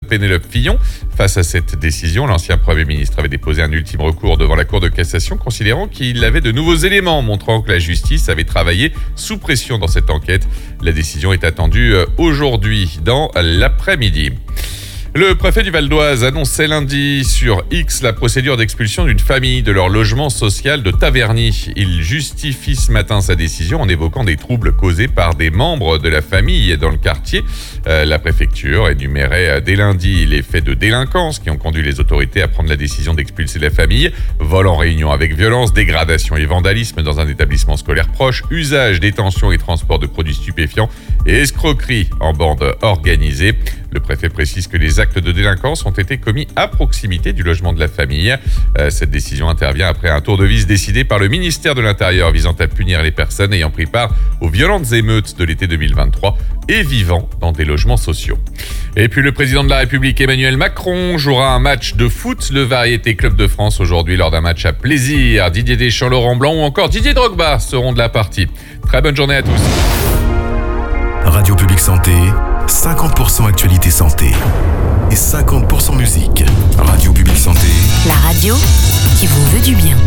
Pénélope Fillon. Face à cette décision, l'ancien Premier ministre avait déposé un ultime recours devant la Cour de cassation, considérant qu'il avait de nouveaux éléments montrant que la justice avait travaillé sous pression dans cette enquête. La décision est attendue aujourd'hui dans l'après-midi. Le préfet du Val d'Oise annonçait lundi sur X la procédure d'expulsion d'une famille de leur logement social de Taverny. Il justifie ce matin sa décision en évoquant des troubles causés par des membres de la famille dans le quartier. La préfecture énumérait dès lundi les faits de délinquance qui ont conduit les autorités à prendre la décision d'expulser la famille. Vol en réunion avec violence, dégradation et vandalisme dans un établissement scolaire proche, usage, détention et transport de produits stupéfiants et escroquerie en bande organisée. Le préfet précise que les actes de délinquance ont été commis à proximité du logement de la famille. Cette décision intervient après un tour de vis décidé par le ministère de l'Intérieur visant à punir les personnes ayant pris part aux violentes émeutes de l'été 2023 et vivant dans des logements sociaux. Et puis le président de la République Emmanuel Macron jouera un match de foot, le Variété Club de France aujourd'hui lors d'un match à plaisir. Didier Deschamps, Laurent Blanc ou encore Didier Drogba seront de la partie. Très bonne journée à tous. Radio Publique Santé, 50% actualité santé et 50% musique. Radio Publique Santé, la radio qui vous veut du bien.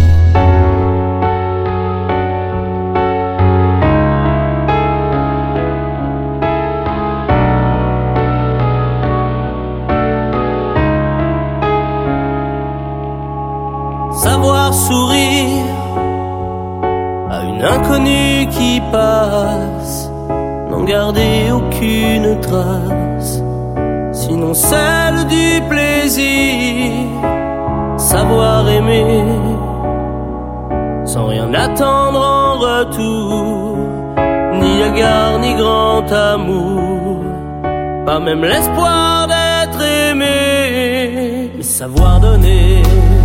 Savoir sourire à une inconnue qui passe, n'en garder aucune trace, sinon celle du plaisir. Savoir aimer sans rien attendre en retour, ni égard ni grand amour, pas même l'espoir d'être aimé. Mais savoir donner,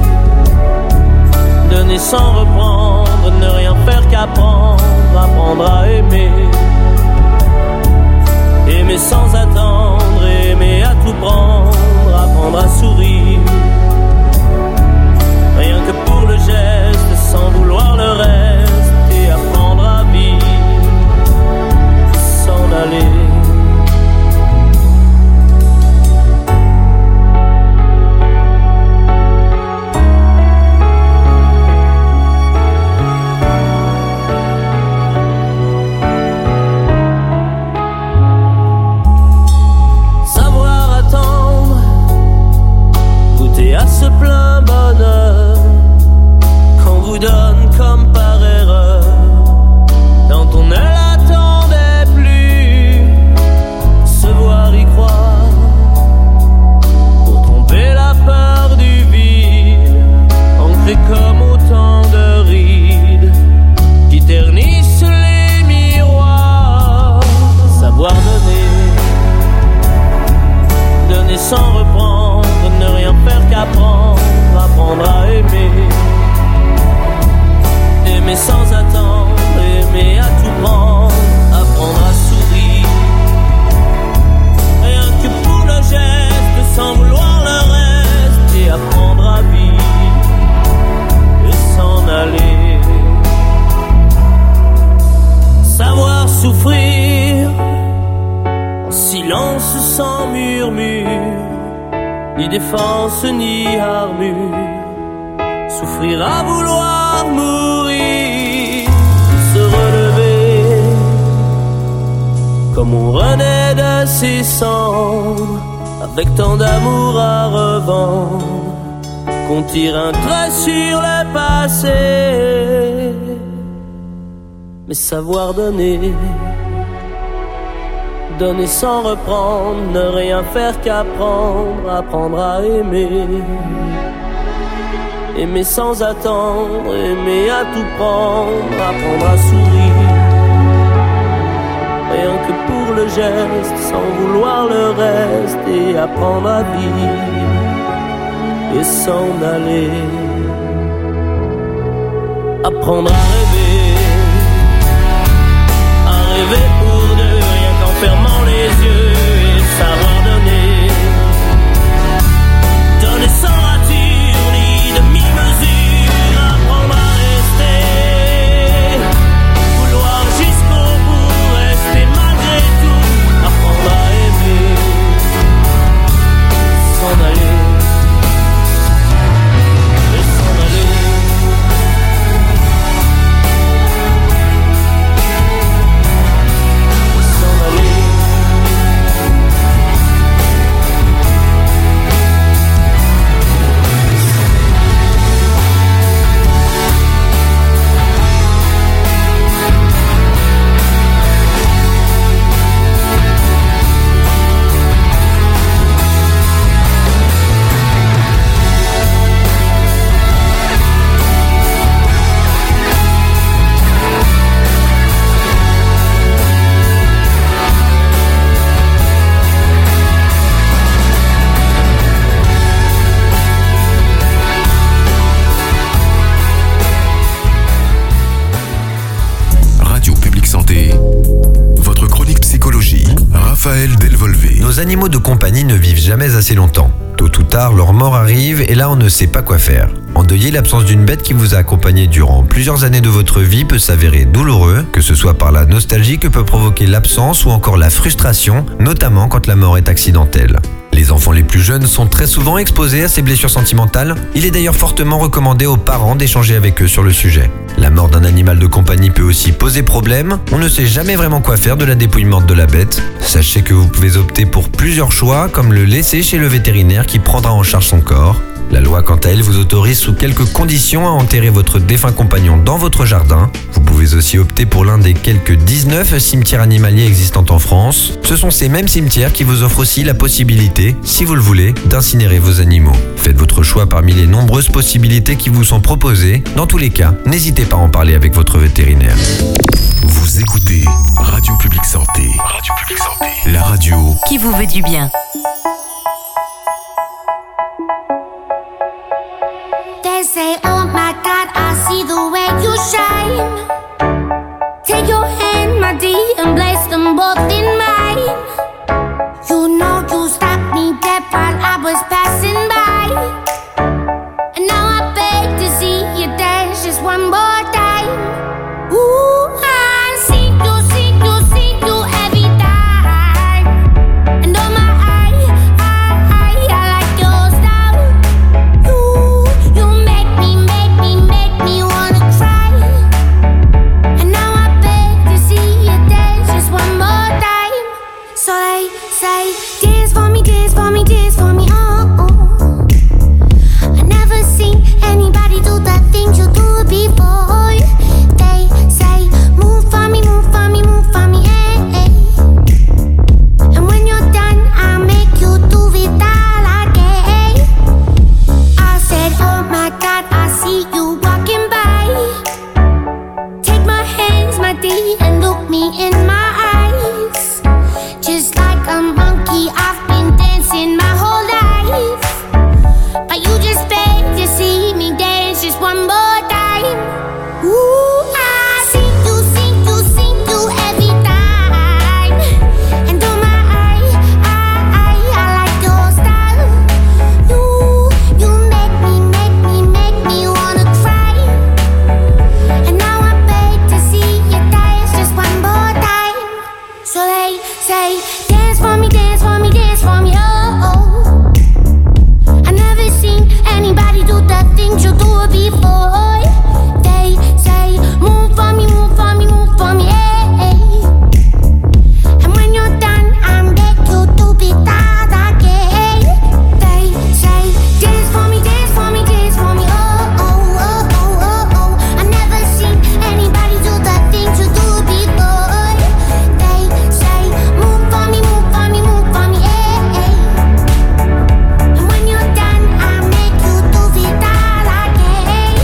donner sans reprendre, ne rien faire qu'apprendre, apprendre à aimer. Aimer sans attendre, aimer à tout prendre, apprendre à sourire. Rien que pour le geste, sans vouloir le reste, et apprendre à vivre, s'en aller. Plein bonheur qu'on vous donne comme par erreur, quand on ne l'attendait plus. Se voir y croire pour tromper la peur du vide, ancré comme autant de rides qui ternissent les miroirs. Savoir donner, donner sans reprendre, ne rien faire qu'apprendre, apprendre à aimer. Aimer sans attendre, aimer à tout prendre, apprendre à sourire. Rien que pour le geste, sans vouloir le reste, et apprendre à vivre et s'en aller. Savoir souffrir en silence sans murmure, ni défense ni armure, souffrir à vouloir mourir, se relever comme on renaît de ses cendres, avec tant d'amour à revendre, qu'on tire un trait sur le passé. Mais savoir donner, donner sans reprendre, ne rien faire qu'apprendre, apprendre à aimer. Aimer sans attendre, aimer à tout prendre, apprendre à sourire. Rien que pour le geste, sans vouloir le reste, et apprendre à vivre et s'en aller. Apprendre à rêver pour deux, rien qu'en fermant les yeux, et savoir donner, donner sans rature ni demi-mesure, apprendre à rester, vouloir jusqu'au bout, rester malgré tout, apprendre à aimer, Nos animaux de compagnie ne vivent jamais assez longtemps. Tôt ou tard, leur mort arrive et là on ne sait pas quoi faire. Endeuiller l'absence d'une bête qui vous a accompagné durant plusieurs années de votre vie peut s'avérer douloureux, que ce soit par la nostalgie que peut provoquer l'absence ou encore la frustration, notamment quand la mort est accidentelle. Les enfants les plus jeunes sont très souvent exposés à ces blessures sentimentales. Il est d'ailleurs fortement recommandé aux parents d'échanger avec eux sur le sujet. La mort d'un animal de compagnie peut aussi poser problème. On ne sait jamais vraiment quoi faire de la dépouille morte de la bête. Sachez que vous pouvez opter pour plusieurs choix, comme le laisser chez le vétérinaire qui prendra en charge son corps. La loi, quant à elle, vous autorise sous quelques conditions à enterrer votre défunt compagnon dans votre jardin. Vous pouvez aussi opter pour l'un des quelques 19 cimetières animaliers existants en France. Ce sont ces mêmes cimetières qui vous offrent aussi la possibilité, si vous le voulez, d'incinérer vos animaux. Faites votre choix parmi les nombreuses possibilités qui vous sont proposées. Dans tous les cas, n'hésitez pas à en parler avec votre vétérinaire. Vous écoutez Radio Publique Santé. Radio Publique Santé. La radio qui vous veut du bien. They say, oh my God, I see the way you shine. Take your hand, my dear, and place them both in mine. You know you stopped me dead while I was passing by. And now I beg to see you dance just one more time. Ooh, I see you every time. And oh my, I like your style. You make me wanna cry. And now I beg to see you dance just one more time. So they say, dance for me, dance for me, dance for me, oh, oh. I never seen anybody do the things you do before. They say, move for me, move for me, move for me, eh, eh. And when you're done, I'll make you do it all again. I said, oh my God, I see you walking by. Take my hands, my dear, and look me in my eyes. Just like a monkey, I've been dancing my whole life. But you just beg to see me dance just one more time. Ooh, I see you every time. And oh my, I like your style. You make me wanna cry. And now I beg to see you dance just one more time. So they say, dance for me, dance for me, dance for me, oh, oh. I never seen anybody do the things you do before. They say, move for me, move for me, move for me, eh, eh. And when you're done, I'll make you do it all again. They say, dance for me, dance for me, dance for me, oh, oh, oh, oh, oh, oh. I never seen anybody do the things you do before. They say, move for me, move for me, move for me, eh, eh. And when you're done, I'll make you do it all again.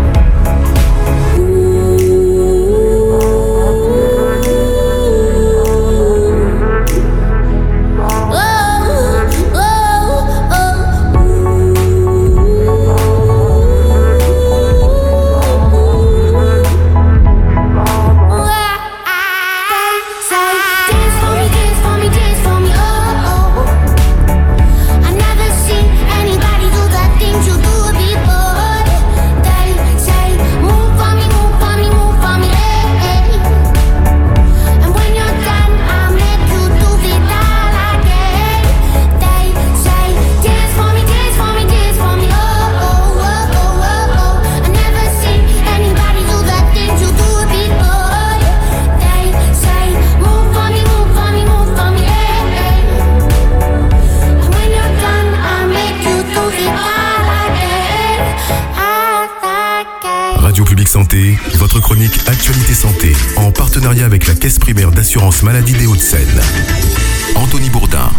Radio Publique Santé, votre chronique Actualité Santé, en partenariat avec la Caisse primaire d'assurance maladie des Hauts-de-Seine. Anthony Bourdin.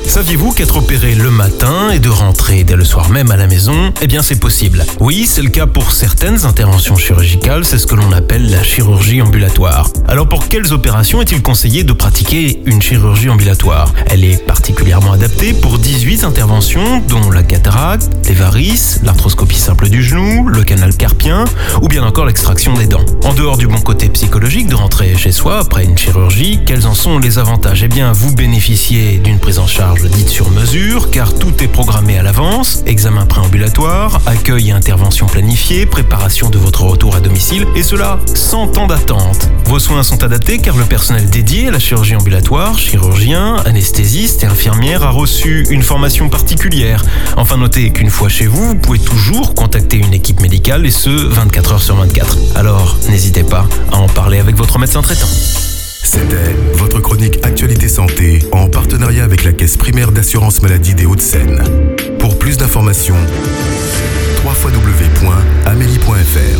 Saviez-vous qu'être opéré le matin et de rentrer dès le soir même à la maison, eh bien c'est possible. Oui, c'est le cas pour certaines interventions chirurgicales, c'est ce que l'on appelle la chirurgie ambulatoire. Alors pour quelles opérations est-il conseillé de pratiquer une chirurgie ambulatoire? Elle est particulièrement adaptée pour 18 interventions, dont la cataracte, les varices, l'arthroscopie simple du genou, le canal carpien ou bien encore l'extraction des dents. En dehors du bon côté psychologique de rentrer chez soi après une chirurgie, quels en sont les avantages? Eh bien, vous bénéficiez d'une prise en charge dite sur mesure, car tout est programmé à l'avance, examen préambulatoire, accueil et intervention planifiée, préparation de votre retour à domicile, et cela sans temps d'attente. Vos soins sont adaptés car le personnel dédié à la chirurgie ambulatoire, chirurgien, anesthésiste et infirmière a reçu une formation particulière. Enfin, notez qu'une fois chez vous, vous pouvez toujours contacter une équipe médicale et ce, 24 heures sur 24. Alors, n'hésitez pas à en parler avec votre médecin traitant. C'était votre chronique Actualité Santé en partenariat avec la Caisse primaire d'assurance maladie des Hauts-de-Seine. Pour plus d'informations, www.amelie.fr.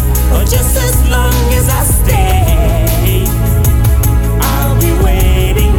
Just as long as I stay, I'll be waiting.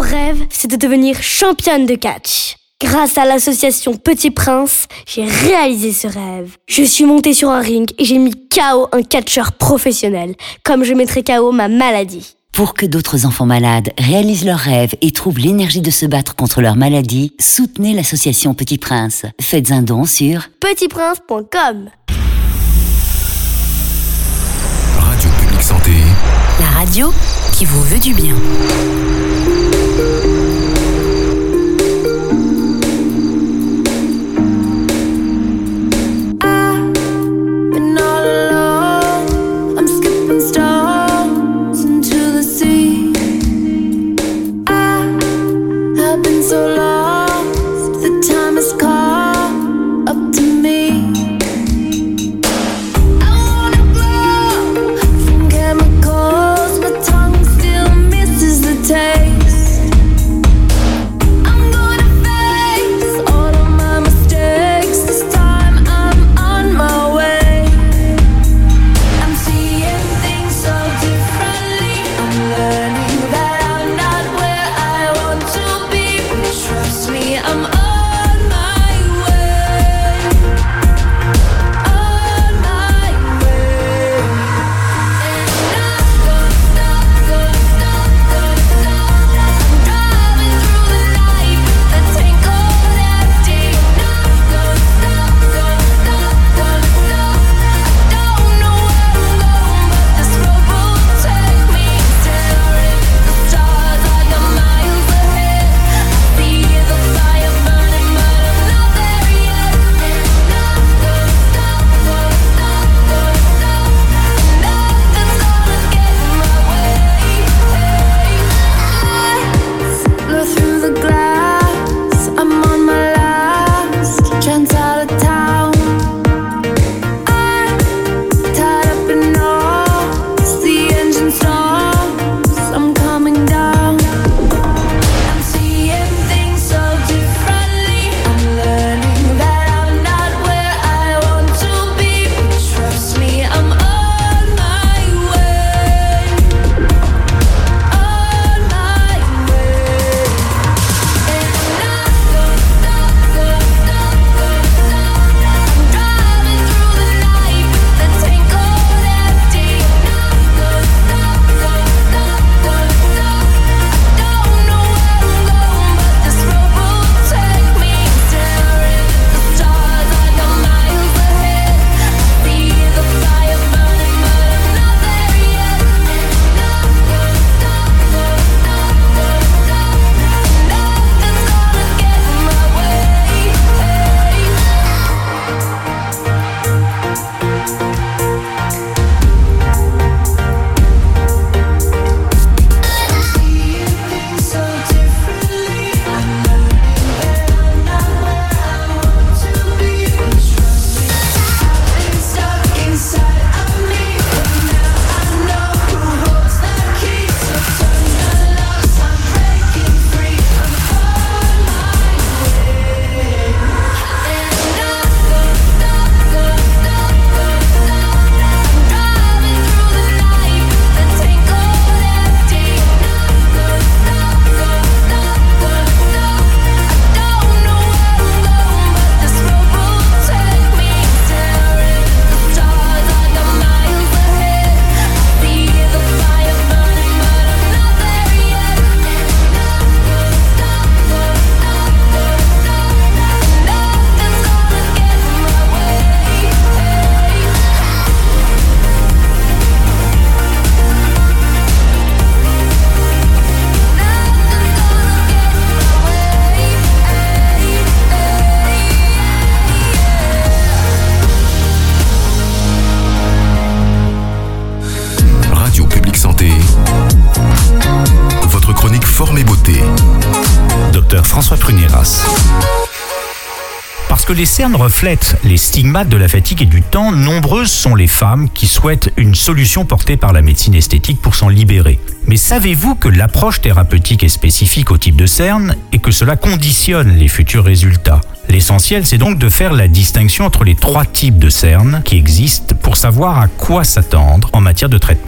rêve, c'est de devenir championne de catch. Grâce à l'association Petit Prince, j'ai réalisé ce rêve. Je suis montée sur un ring et j'ai mis KO un catcheur professionnel, comme je mettrai KO ma maladie. Pour que d'autres enfants malades réalisent leurs rêves et trouvent l'énergie de se battre contre leur maladie, soutenez l'association Petit Prince. Faites un don sur petitprince.com. Radio Publique Santé. la radio qui vous veut du bien. Parce que les cernes reflètent les stigmates de la fatigue et du temps, nombreuses sont les femmes qui souhaitent une solution portée par la médecine esthétique pour s'en libérer. Mais savez-vous que l'approche thérapeutique est spécifique au type de cerne et que cela conditionne les futurs résultats ? L'essentiel, c'est donc de faire la distinction entre les 3 types de cernes qui existent pour savoir à quoi s'attendre en matière de traitement.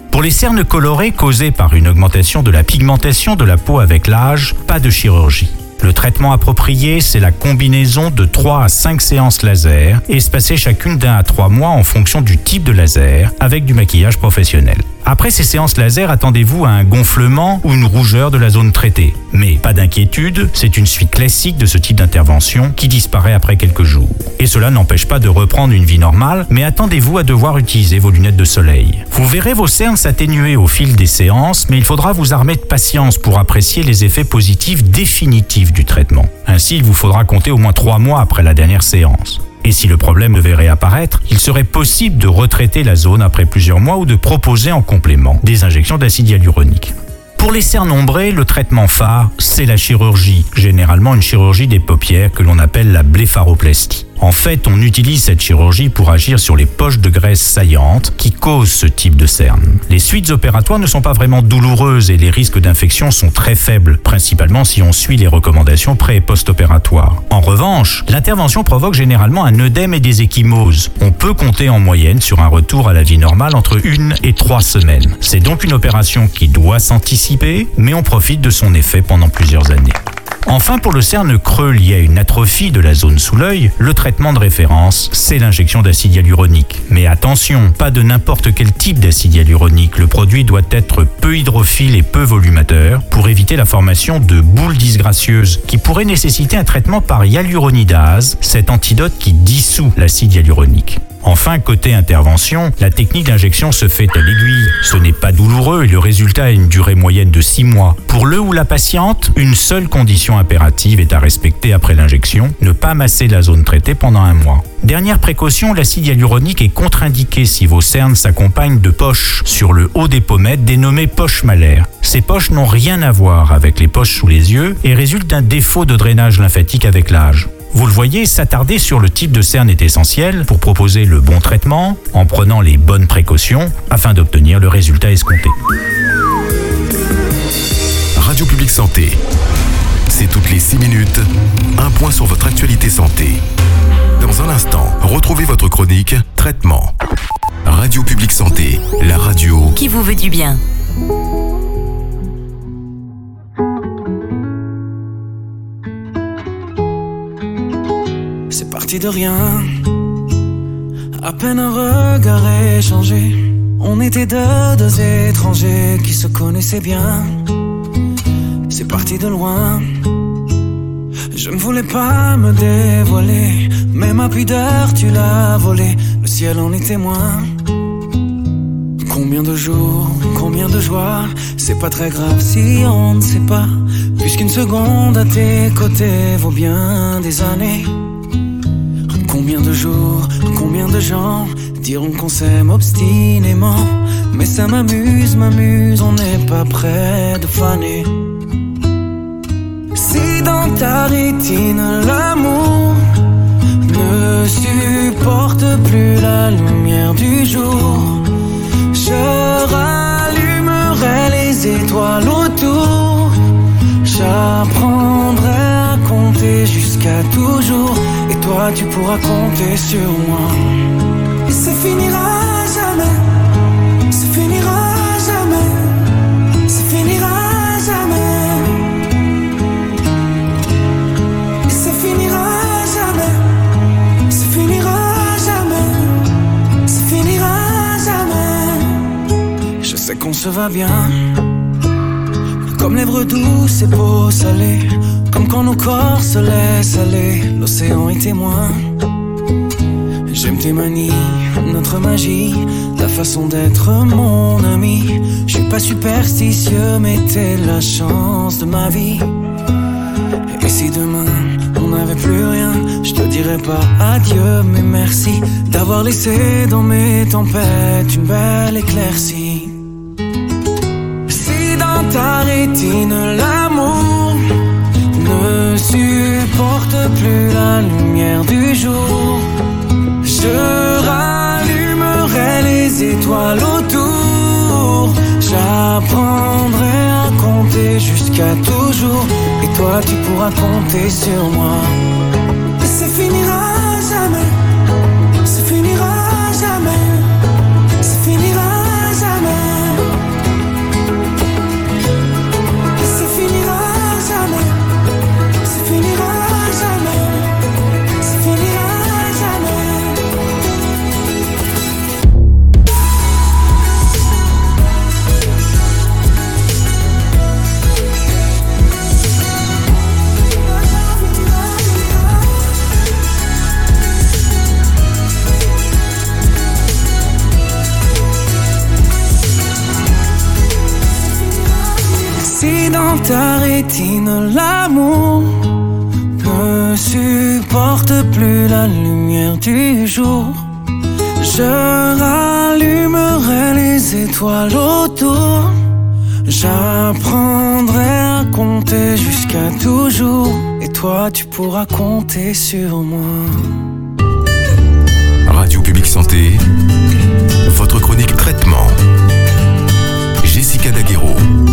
Pour les cernes colorées causées par une augmentation de la pigmentation de la peau avec l'âge, pas de chirurgie. Le traitement approprié, c'est la combinaison de 3 à 5 séances laser, espacées chacune d'1 à 3 mois en fonction du type de laser, avec du maquillage professionnel. Après ces séances laser, attendez-vous à un gonflement ou une rougeur de la zone traitée. Mais pas d'inquiétude, c'est une suite classique de ce type d'intervention qui disparaît après quelques jours. Et cela n'empêche pas de reprendre une vie normale, mais attendez-vous à devoir utiliser vos lunettes de soleil. Vous verrez vos cernes s'atténuer au fil des séances, mais il faudra vous armer de patience pour apprécier les effets positifs définitifs du traitement. Ainsi, il vous faudra compter au moins 3 mois après la dernière séance. Et si le problème devait réapparaître, il serait possible de retraiter la zone après plusieurs mois ou de proposer en complément des injections d'acide hyaluronique. Pour les cernes ombrées, le traitement phare, c'est la chirurgie, généralement une chirurgie des paupières que l'on appelle la blépharoplastie. En fait, on utilise cette chirurgie pour agir sur les poches de graisse saillantes qui causent ce type de cernes. Les suites opératoires ne sont pas vraiment douloureuses et les risques d'infection sont très faibles, principalement si on suit les recommandations pré- et post-opératoires. En revanche, l'intervention provoque généralement un œdème et des ecchymoses. On peut compter en moyenne sur un retour à la vie normale entre 1 et 3 semaines. C'est donc une opération qui doit s'anticiper, mais on profite de son effet pendant plusieurs années. Enfin, pour le cerne creux lié à une atrophie de la zone sous l'œil, le traitement de référence, c'est l'injection d'acide hyaluronique. Mais attention, pas de n'importe quel type d'acide hyaluronique. Le produit doit être peu hydrophile et peu volumateur pour éviter la formation de boules disgracieuses qui pourraient nécessiter un traitement par hyaluronidase, cet antidote qui dissout l'acide hyaluronique. Enfin, côté intervention, la technique d'injection se fait à l'aiguille. Ce n'est pas douloureux et le résultat a une durée moyenne de 6 mois. Pour le ou la patiente, une seule condition impérative est à respecter après l'injection, ne pas masser la zone traitée pendant 1 mois. Dernière précaution, l'acide hyaluronique est contre-indiqué si vos cernes s'accompagnent de poches sur le haut des pommettes dénommées poches malaires. Ces poches n'ont rien à voir avec les poches sous les yeux et résultent d'un défaut de drainage lymphatique avec l'âge. Vous le voyez, s'attarder sur le type de cerne est essentiel pour proposer le bon traitement en prenant les bonnes précautions afin d'obtenir le résultat escompté. Radio Publique Santé. C'est toutes les 6 minutes, un point sur votre actualité santé. Dans un instant, retrouvez votre chronique Traitement. Radio Publique Santé, la radio Qui vous veut du bien. C'est parti de rien, à peine un regard échangé. On était deux étrangers qui se connaissaient bien. C'est parti de loin, je ne voulais pas me dévoiler, mais ma pudeur tu l'as volée, le ciel en est témoin. Combien de jours, combien de joies, c'est pas très grave si on ne sait pas, puisqu'une seconde à tes côtés vaut bien des années. Combien de jours, combien de gens diront qu'on s'aime obstinément, mais ça m'amuse, on n'est pas près de faner. Si dans ta rétine l'amour ne supporte plus la lumière du jour, je rallumerai les étoiles autour, j'apprendrai à compter jusqu'à toujours, et toi tu pourras compter sur moi. Et ça finira jamais, ça finira jamais, ça finira jamais. Et ça finira jamais, ça finira jamais, ça finira jamais. Je sais qu'on se va bien, comme lèvres douces et peau salée, comme quand nos corps se laissent aller, l'océan est témoin. J'aime tes manies, notre magie, ta façon d'être mon ami. Je suis pas superstitieux, mais t'es la chance de ma vie. Et si demain on n'avait plus rien, je te dirais pas adieu, mais merci d'avoir laissé dans mes tempêtes une belle éclaircie. Si dans ta rétine l'amour ne supporte plus la lumière du jour, je rallumerai les étoiles autour, j'apprendrai à compter jusqu'à toujours, et toi tu pourras compter sur moi. Et ça finira jamais, ça finira jamais, ça finira jamais. ta rétine, l'amour ne supporte plus la lumière du jour. Je rallumerai les étoiles autour. J'apprendrai à compter jusqu'à toujours. Et toi tu pourras compter sur moi. Radio Public Santé, votre chronique traitement. Jessica Daguerreau.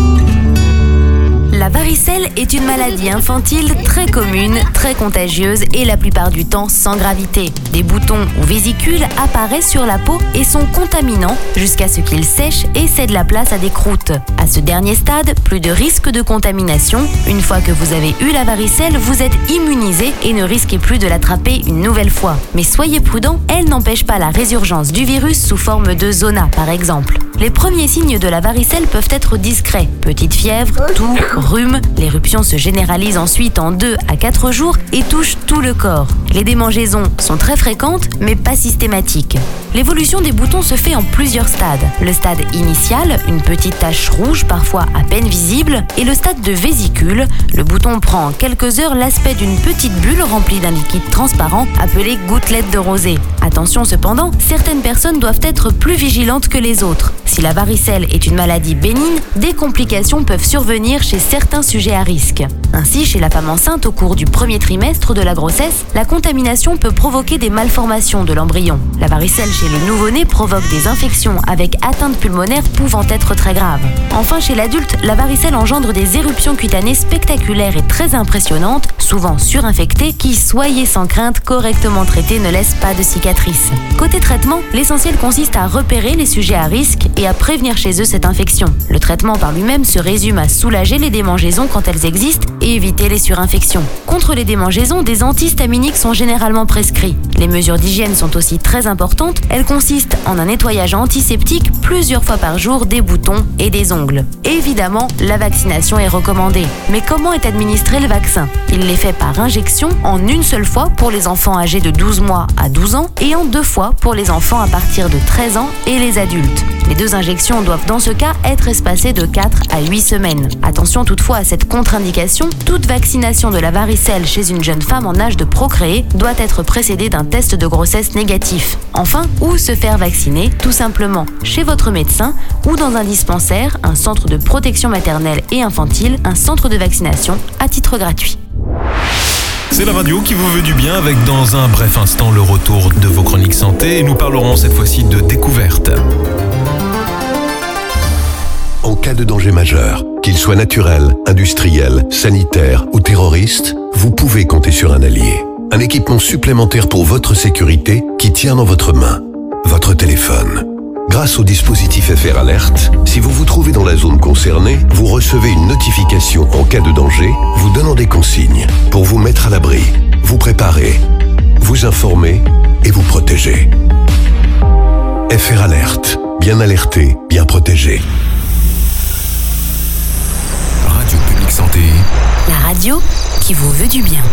La varicelle est une maladie infantile très commune, très contagieuse et la plupart du temps sans gravité. Des boutons ou vésicules apparaissent sur la peau et sont contaminants jusqu'à ce qu'ils sèchent et cèdent la place à des croûtes. À ce dernier stade, plus de risque de contamination. Une fois que vous avez eu la varicelle, vous êtes immunisé et ne risquez plus de l'attraper une nouvelle fois. Mais soyez prudents, elle n'empêche pas la résurgence du virus sous forme de zona par exemple. Les premiers signes de la varicelle peuvent être discrets. Petite fièvre, toux, rhume. L'éruption se généralise ensuite en 2 à 4 jours et touche tout le corps. Les démangeaisons sont très fréquentes mais pas systématiques. L'évolution des boutons se fait en plusieurs stades. Le stade initial, une petite tache rouge parfois à peine visible, et le stade de vésicule. Le bouton prend en quelques heures l'aspect d'une petite bulle remplie d'un liquide transparent appelé gouttelette de rosée. Attention cependant, certaines personnes doivent être plus vigilantes que les autres. Si la varicelle est une maladie bénigne, des complications peuvent survenir chez certains sujets à risque. Ainsi, chez la femme enceinte au cours du premier trimestre de la grossesse, la contamination peut provoquer des malformations de l'embryon. La varicelle chez le nouveau-né provoque des infections avec atteinte pulmonaire pouvant être très graves. Enfin, chez l'adulte, la varicelle engendre des éruptions cutanées spectaculaires et très impressionnantes, souvent surinfectées, qui, soyez sans crainte, correctement traitées, ne laissent pas de cicatrices. Côté traitement, l'essentiel consiste à repérer les sujets à risque et à prévenir chez eux cette infection. Le traitement par lui-même se résume à soulager les démangeaisons quand elles existent et éviter les surinfections. Contre les démangeaisons, des antihistaminiques sont généralement prescrits. Les mesures d'hygiène sont aussi très importantes. Elles consistent en un nettoyage antiseptique plusieurs fois par jour des boutons et des ongles. Évidemment, la vaccination est recommandée. Mais comment est administré le vaccin ? Il est fait par injection en une seule fois pour les enfants âgés de 12 mois à 12 ans et en 2 fois pour les enfants à partir de 13 ans et les adultes. Les 2 injections doivent dans ce cas être espacées de 4 à 8 semaines. Attention toutefois à cette contre-indication, toute vaccination de la varicelle chez une jeune femme en âge de procréer doit être précédée d'un test de grossesse négatif. Enfin, où se faire vacciner ? Tout simplement chez votre médecin ou dans un dispensaire, un centre de protection maternelle et infantile, un centre de vaccination à titre gratuit. C'est la radio qui vous veut du bien avec dans un bref instant le retour de vos chroniques santé et nous parlerons cette fois-ci de découverte. En cas de danger majeur, qu'il soit naturel, industriel, sanitaire ou terroriste, vous pouvez compter sur un allié. Un équipement supplémentaire pour votre sécurité qui tient dans votre main, votre téléphone. Grâce au dispositif FR Alert, si vous vous trouvez dans la zone concernée, vous recevez une notification en cas de danger, vous donnant des consignes pour vous mettre à l'abri, vous préparer, vous informer et vous protéger. FR Alert, bien alerté, bien protégé. Radio Public Santé. La radio qui vous veut du bien.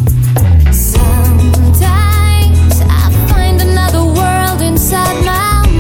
Sometimes I find another world inside my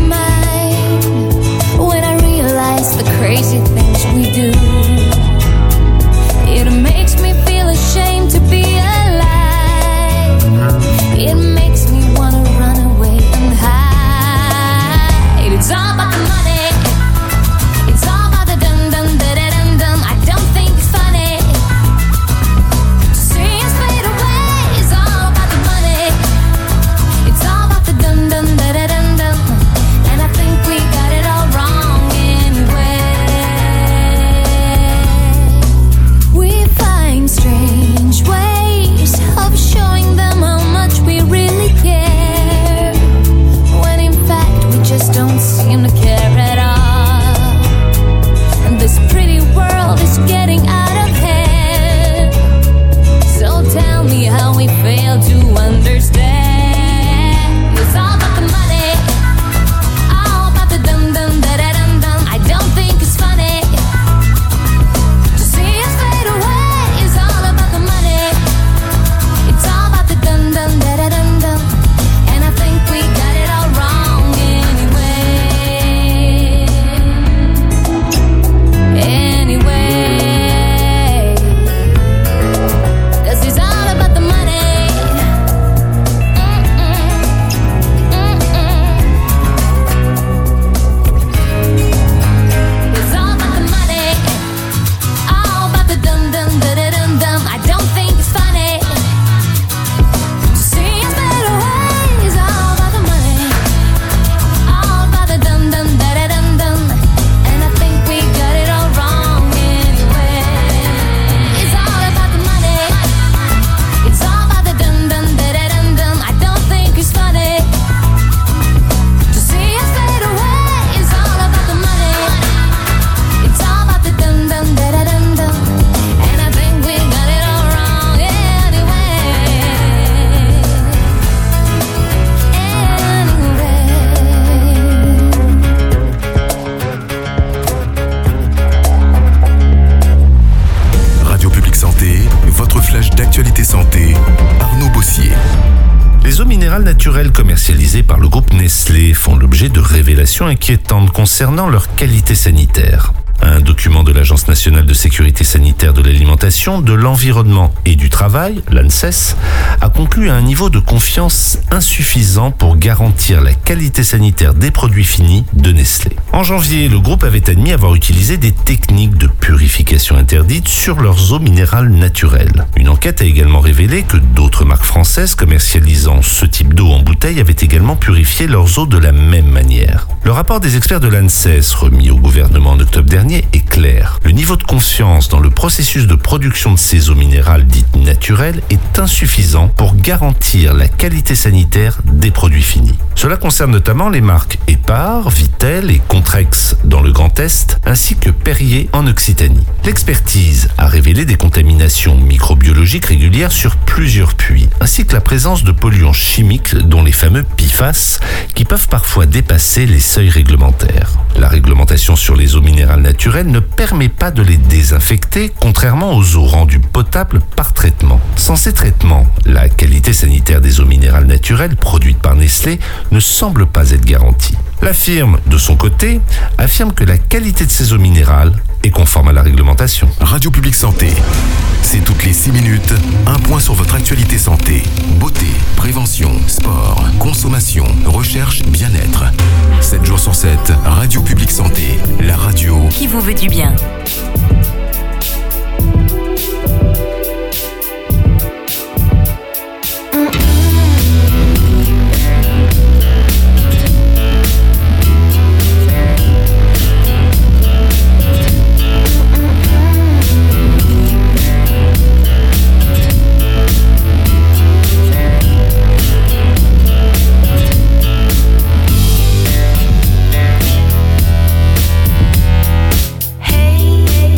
réalisés par le groupe Nestlé font l'objet de révélations inquiétantes concernant leur qualité sanitaire. Un document de l'Agence nationale de sécurité sanitaire de l'alimentation, de l'environnement et du travail, l'ANSES, a conclu à un niveau de confiance insuffisant pour garantir la qualité sanitaire des produits finis de Nestlé. En janvier, le groupe avait admis avoir utilisé des techniques de purification interdites sur leurs eaux minérales naturelles. Une enquête a également révélé que d'autres marques françaises commercialisant ce type d'eau en bouteille avaient également purifié leurs eaux de la même manière. Le rapport des experts de l'ANSES, remis au gouvernement en octobre dernier, est clair. Le niveau de confiance dans le processus de production de ces eaux minérales dites naturelles est insuffisant pour garantir la qualité sanitaire des produits finis. Cela concerne notamment les marques Épar, Vittel et Contrex dans le Grand Est, ainsi que Perrier en Occitanie. L'expertise a révélé des contaminations microbiologiques régulières sur plusieurs puits, ainsi que la présence de polluants chimiques, dont les fameux PFAS, qui peuvent parfois dépasser les seuils réglementaires. La réglementation sur les eaux minérales naturelles ne permet pas de les désinfecter, contrairement aux eaux rendues potables par traitement. Sans ces traitements, la qualité sanitaire des eaux minérales naturelles produites par Nestlé ne semble pas être garantie. La firme, de son côté, affirme que la qualité de ces eaux minérales est conforme à la réglementation. Radio Publique Santé, c'est toutes les 6 minutes, un point sur votre actualité santé. Beauté, prévention, sport, consommation, recherche, bien-être. 7 jours sur 7, Radio Publique Santé, la radio qui vous veut du bien. Hey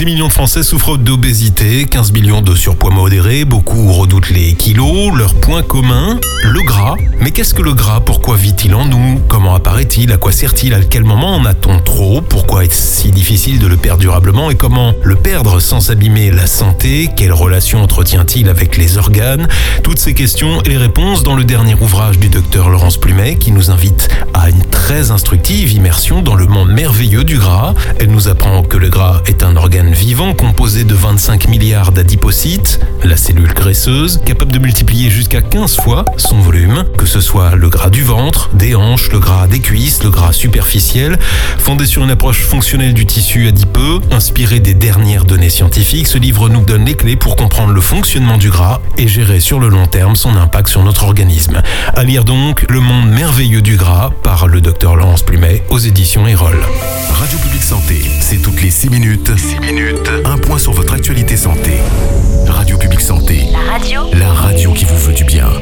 6 millions de Français souffrent d'obésité, 15 millions de surpoids modéré, beaucoup redoutent les kilos, leur point commun, le gras. Mais qu'est-ce que le gras? Pourquoi vit-il en nous? Comment apparaît-il? À quoi sert-il? À quel moment en a-t-on trop? Pourquoi est-ce si difficile de le perdre durablement? Et comment le perdre sans abîmer la santé? Quelle relation entretient-il avec les organes? Toutes ces questions et les réponses dans le dernier ouvrage du docteur Laurence Plumet qui nous invite à une très instructive immersion dans le monde merveilleux du gras. Elle nous apprend que le gras est un organe vivant composé de 25 milliards d'adipocytes, la cellule graisseuse, capable de multiplier jusqu'à 15 fois son volume, que ce soit le gras du ventre, des hanches, le gras des cuisses, le gras superficiel. Fondé sur une approche fonctionnelle du tissu adipeux, inspiré des dernières données scientifiques, ce livre nous donne les clés pour comprendre le fonctionnement du gras et gérer sur le long terme son impact sur notre organisme. À lire donc Le monde merveilleux du gras par le docteur Laurence Plumet aux éditions Erol. Radio Publique Santé, c'est toutes les 6 minutes. 6 minutes. Un point sur votre actualité santé. Radio Publique Santé. La radio qui vous veut du bien.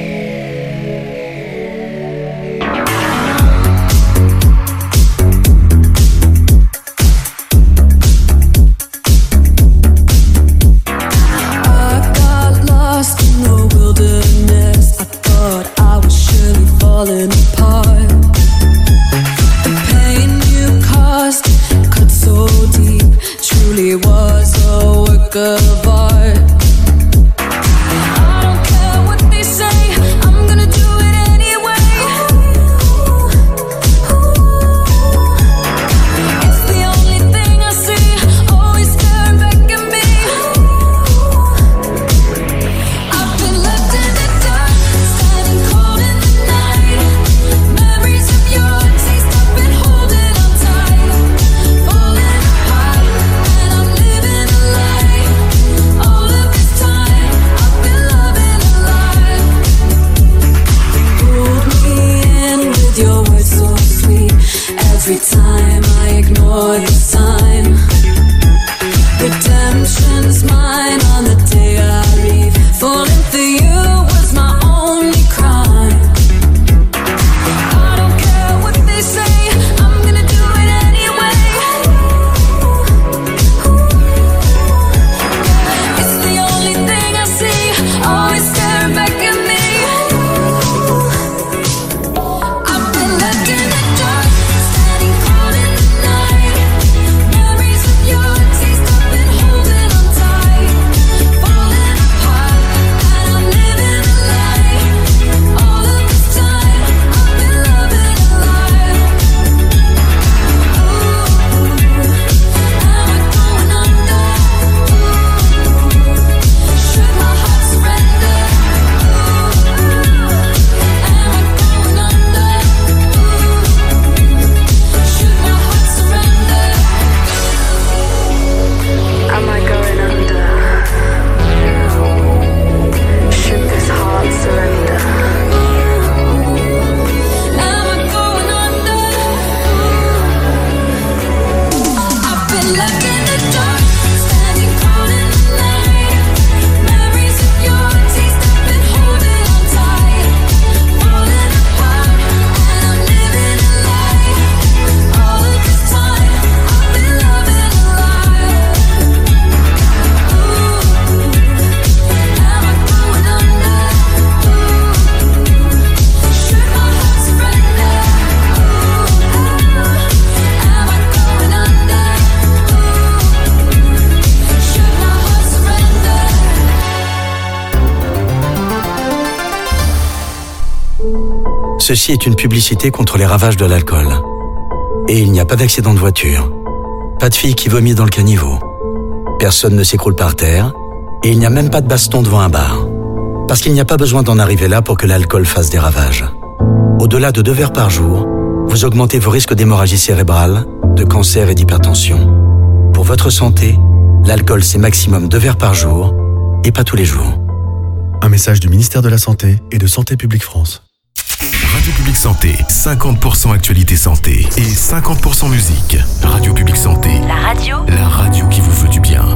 Falling apart. The pain you caused cut so deep, truly was a work of art. I don't care what they say, I'm gonna do it anyway. It's the only thing I see, always staring back at me. I've been left in the dark, standing cold in the night. Memories of your taste, I've been holding on tight, falling apart, and I'm living a lie. All of this time, I've been loving a lie. Pulled me in with your words so sweet. Every time I ignore the sign, redemption's mine on the day I leave. Falling for you was my only crime. I don't care what they say, I'm gonna do it anyway. It's the only thing I see, always staring back at me. I've been left in the dark, standing cold in the night. Memories of your taste, I've been holding on tight, falling apart, and I'm living a lie. All of this time, I've been loving a lie. Am I going under? Should my heart surrender? Am I going under? Should my heart surrender? Am I going under? Should this heart surrender? Am I going under? I've been left in the dark, standing cold in the night. Memories of your taste, I've been holding on tight, falling apart, and I'm living a lie. All of this time, I've been loving a lie. Am I going under? Should my heart surrender? Am I going under? Should my heart surrender? Ceci est une publicité contre les ravages de l'alcool. Et il n'y a pas d'accident de voiture. Pas de fille qui vomit dans le caniveau. Personne ne s'écroule par terre. Et il n'y a même pas de baston devant un bar. Parce qu'il n'y a pas besoin d'en arriver là pour que l'alcool fasse des ravages. Au-delà de 2 verres par jour, vous augmentez vos risques d'hémorragie cérébrale, de cancer et d'hypertension. Pour votre santé, l'alcool c'est maximum 2 verres par jour et pas tous les jours. Un message du ministère de la Santé et de Santé publique France. Radio Publique Santé, 50% actualité santé et 50% musique. Radio Publique Santé. La radio qui vous veut du bien.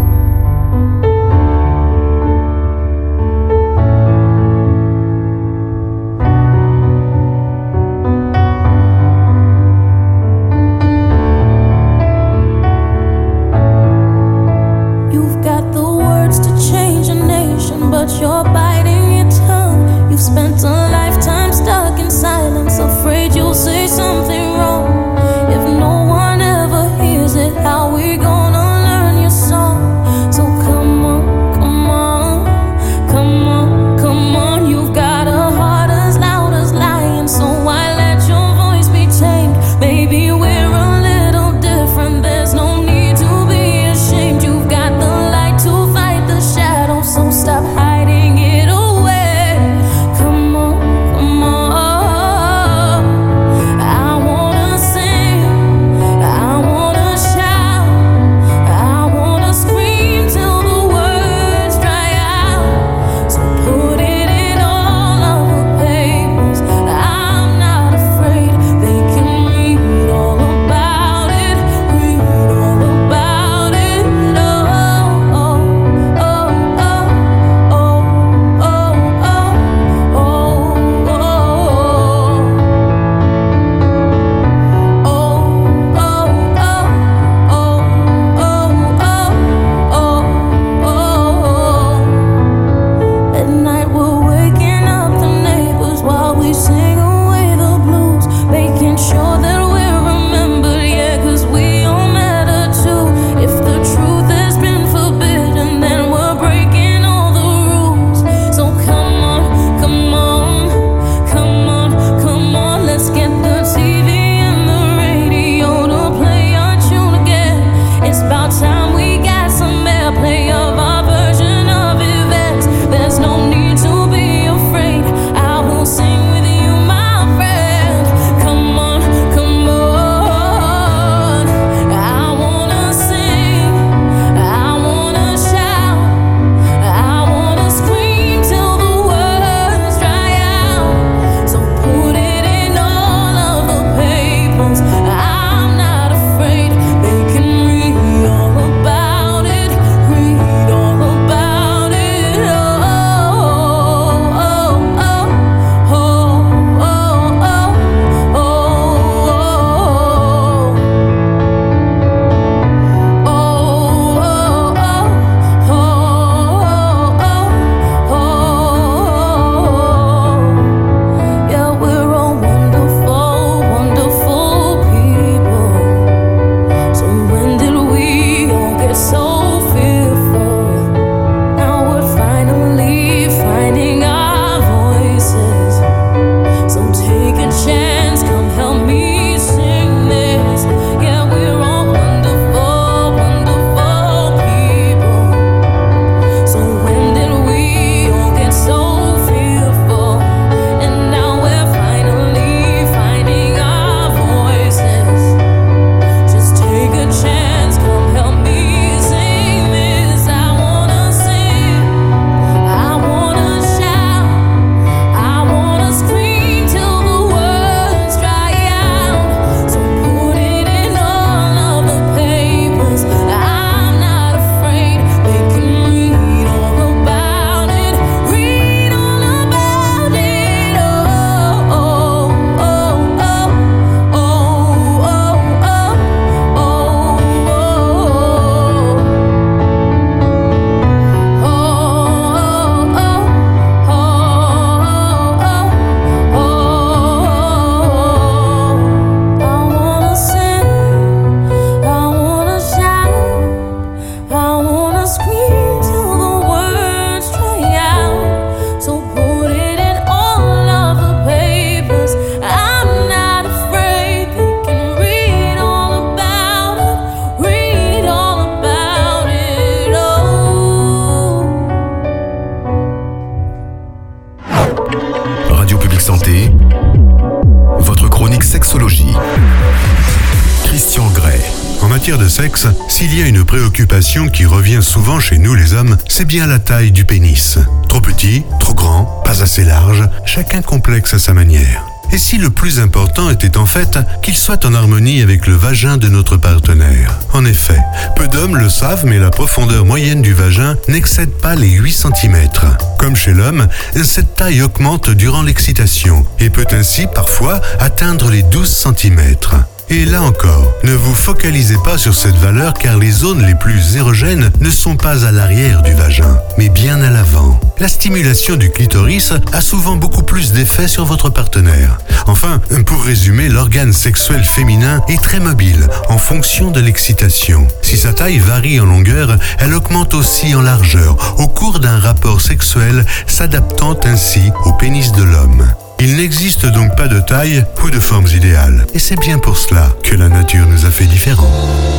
sexologie. Christian Grey. En matière de sexe, s'il y a une préoccupation qui revient souvent chez nous les hommes, c'est bien la taille du pénis. Trop petit, trop grand, pas assez large, chacun complexe à sa manière. Et si le plus important était en fait qu'il soit en harmonie avec le vagin de notre partenaire? En effet, peu d'hommes le savent, mais la profondeur moyenne du vagin n'excède pas les 8 cm. Comme chez l'homme, cette taille augmente durant l'excitation et peut ainsi parfois atteindre les 12 cm. Et là encore, ne vous focalisez pas sur cette valeur car les zones les plus érogènes ne sont pas à l'arrière du vagin, mais bien à l'avant. La stimulation du clitoris a souvent beaucoup plus d'effet sur votre partenaire. Enfin, pour résumer, l'organe sexuel féminin est très mobile en fonction de l'excitation. Si sa taille varie en longueur, elle augmente aussi en largeur au cours d'un rapport sexuel, s'adaptant ainsi au pénis de l'homme. Il n'existe donc pas de taille ou de formes idéales. Et c'est bien pour cela que la nature nous a fait différents.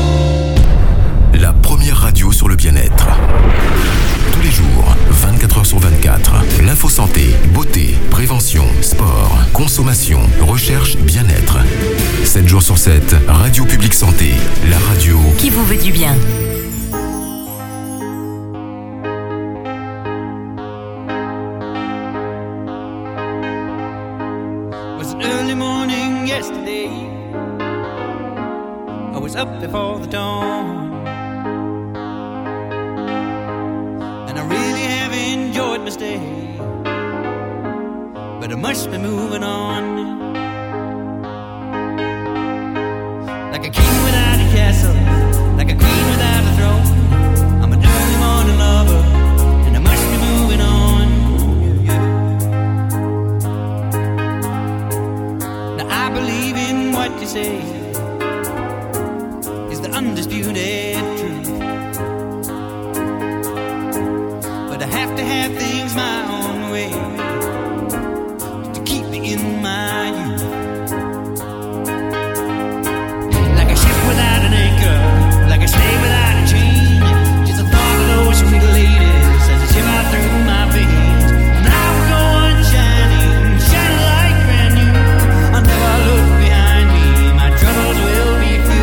La première radio sur le bien-être. Tous les jours, 24 h sur 24. L'info santé, beauté, prévention, sport, consommation, recherche, bien-être. 7 jours sur 7, Radio Publique Santé. La radio qui vous veut du bien. Up before the dawn, and I really have enjoyed my stay, but I must be moving on. Like a king without a castle, like a queen without a throne, I'm an early morning lover, and I must be moving on. Now I believe in what you say, undisputed truth, but I have to have things my own way to keep me in my youth. Like a ship without an anchor, like a slave without a chain, just a thought of those sweet ladies as they shiver through my veins. And I will go on shining, shining like brand new. I'll never look behind me, my troubles will be few.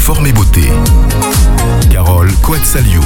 forme et beauté. Carole Coatsaliou.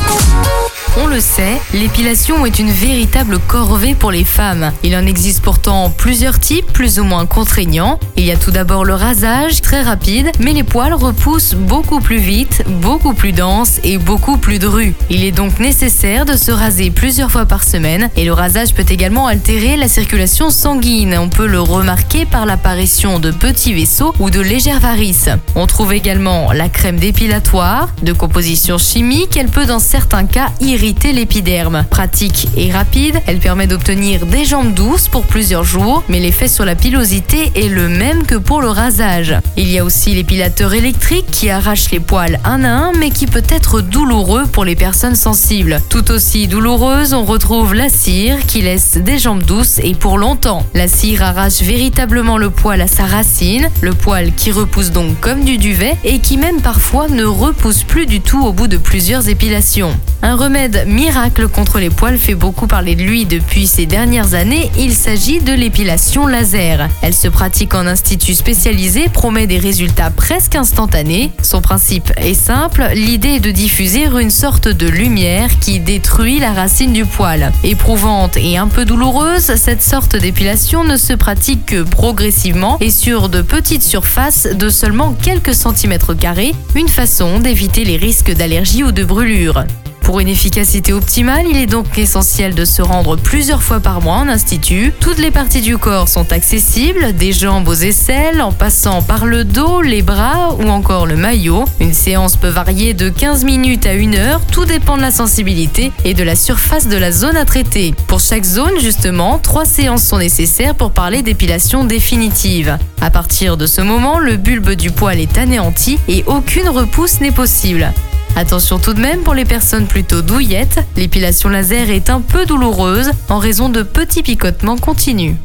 On le sait, l'épilation est une véritable corvée pour les femmes. Il en existe pourtant plusieurs types, plus ou moins contraignants. Il y a tout d'abord le rasage, très rapide, mais les poils repoussent beaucoup plus vite, beaucoup plus denses et beaucoup plus drus. Il est donc nécessaire de se raser plusieurs fois par semaine et le rasage peut également altérer la circulation sanguine. On peut le remarquer par l'apparition de petits vaisseaux ou de légères varices. On trouve également la crème dépilatoire, de composition chimique. Elle peut dans certains cas irriter l'épiderme. Pratique et rapide, elle permet d'obtenir des jambes douces pour plusieurs jours, mais l'effet sur la pilosité est le même que pour le rasage. Il y a aussi l'épilateur électrique qui arrache les poils un à un, mais qui peut être douloureux pour les personnes sensibles. Tout aussi douloureuse, on retrouve la cire qui laisse des jambes douces et pour longtemps. La cire arrache véritablement le poil à sa racine, le poil qui repousse donc comme du duvet et qui même parfois ne repousse plus du tout au bout de plusieurs épilations. Un remède miracle contre les poils fait beaucoup parler de lui depuis ces dernières années. Il s'agit de l'épilation laser. Elle se pratique en institut spécialisé, promet des résultats presque instantanés. Son principe est simple, l'idée est de diffuser une sorte de lumière qui détruit la racine du poil. Éprouvante et un peu douloureuse, cette sorte d'épilation ne se pratique que progressivement et sur de petites surfaces de seulement quelques centimètres carrés, une façon d'éviter les risques d'allergie ou de brûlure. Pour une efficacité optimale, il est donc essentiel de se rendre plusieurs fois par mois en institut. Toutes les parties du corps sont accessibles, des jambes aux aisselles, en passant par le dos, les bras ou encore le maillot. Une séance peut varier de 15 minutes à 1 heure, tout dépend de la sensibilité et de la surface de la zone à traiter. Pour chaque zone, justement, 3 séances sont nécessaires pour parler d'épilation définitive. À partir de ce moment, le bulbe du poil est anéanti et aucune repousse n'est possible. Attention tout de même pour les personnes plutôt douillettes, l'épilation laser est un peu douloureuse en raison de petits picotements continus.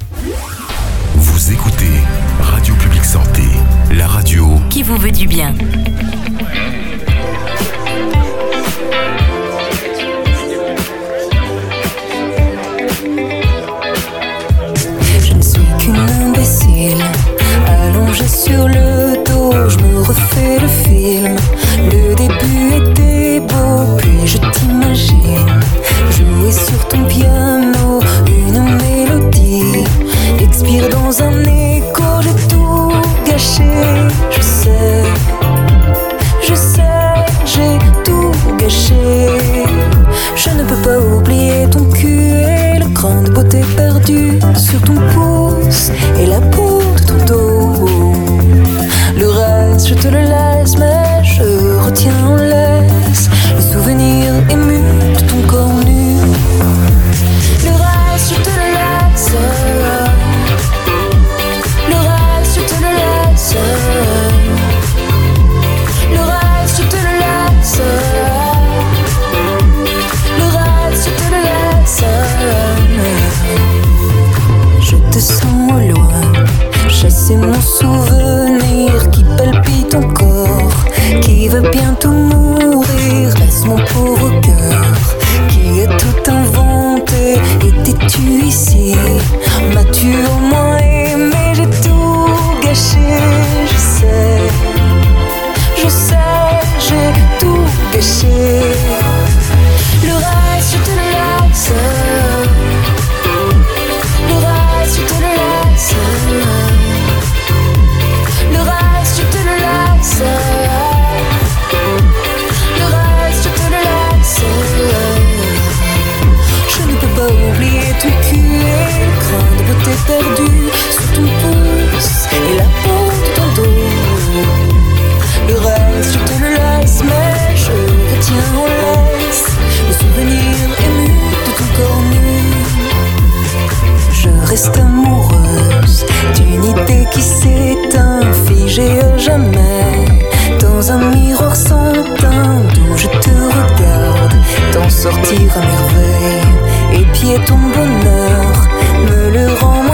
Vous écoutez Radio Publique Santé, la radio qui vous veut du bien. Je ne suis qu'une imbécile, allongée sur le dos, je me refais le film. Le début était beau, puis je t'imagine jouer sur ton piano une mélodie, expire dans un écho, j'ai tout gâché. Je sais, j'ai tout gâché. Je ne peux pas oublier ton cul et le cran de beauté perdu sur ton pouce et la peau de ton dos. Le reste, je te le laisse, mais je retiens en laisse le souvenir ému de ton corps nu. Le reste, je te le laisse. Le reste, je te le laisse. Le reste, je te le laisse. Le reste, je te le laisse. Je te sens au loin, chasser mon souvenir qui palpite encore, qui va bientôt mourir. Laisse mon pauvre cœur qui a tout inventé. Étais-tu ici? M'as-tu au moins aimé? J'ai tout gâché. Je sais, j'ai tout gâché. Le reste, je te le laisse. Le reste, je te le laisse. Le reste, je te le laisse. Le reste, je te le laisse. Je ne peux pas oublier ton cul et le cran de beauté perdu sur ton pouce et la peau de ton dos. Le reste, je te le laisse, mais je retiens en laisse le souvenir ému de ton corps nu. Je reste amoureuse d'une idée qui s'éteint, figée à jamais dans un miroir sans teint, d'où je te regarde t'en sortir à merveille. Et puis ton bonheur me le rend